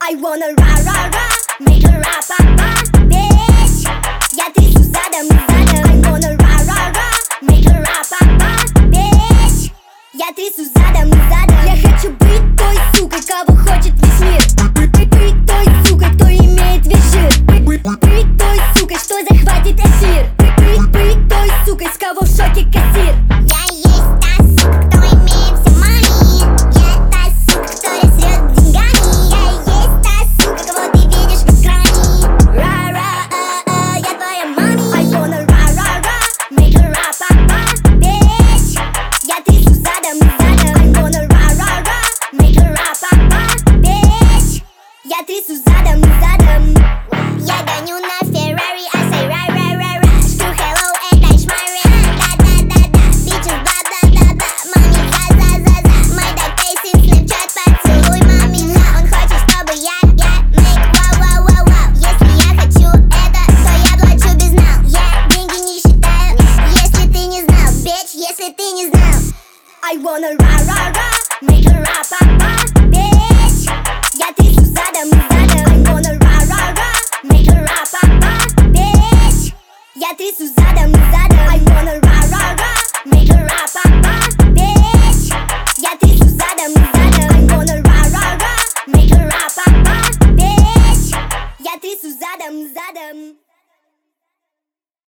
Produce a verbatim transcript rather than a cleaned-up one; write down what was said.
I wanna ra-ra-ra, make a ra-pa-pa, bitch. Я трясу задом и задом. I wanna ra-ra-ra, make a ra-pa-pa, bitch. Я трясу задом и задом. Я хочу быть той сукой, кого хочет весь мир. Быть той сукой, кто имеет весь жир. Быть той сукой, что захватит эфир.